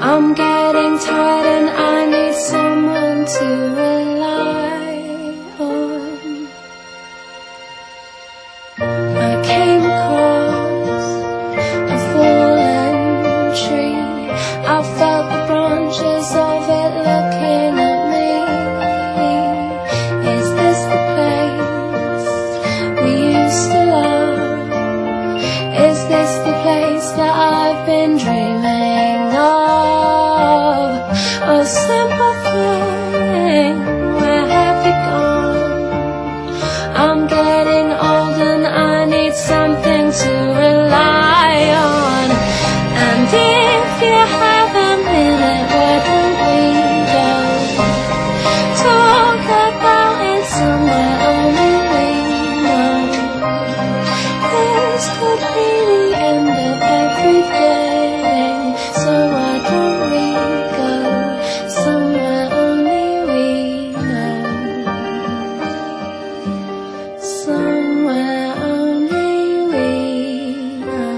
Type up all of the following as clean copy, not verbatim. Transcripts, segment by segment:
I'm getting tired and I need someone to rely on. I came across a fallen tree. I felt the branches of it looking at me. Is this the place we used to love? Is this the place that I've been dreaming of? Oh, simple thing, where have you gone? I'm getting old and I need something to rely on. And if you have a minute, why don't we go talk about it somewhere only we know? This could be the end of everything, so why don't we go somewhere only we know? Somewhere only we know.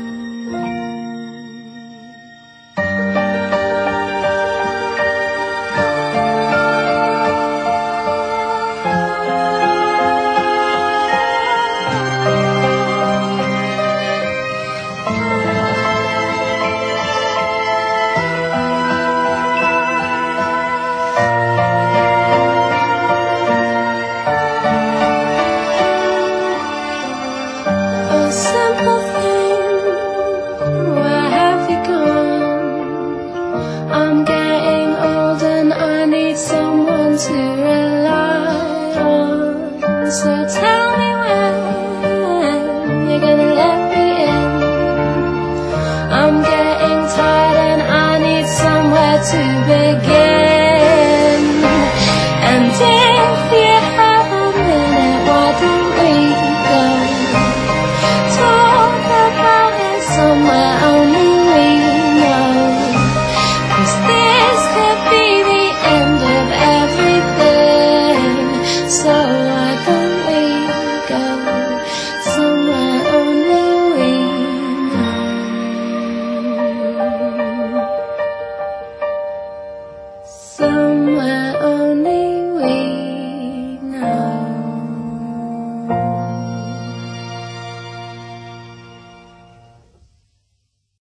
Oh, simple thing, where have you gone? I'm getting old and I need someone to rely on. So tell me when you're gonna let me in. I'm getting tired and I need somewhere to begin. And if you have a minute, why don't we go talk about it somewhere only we know? 'Cause this could be the end of everything, so why don't we go somewhere only we know? Somewhere only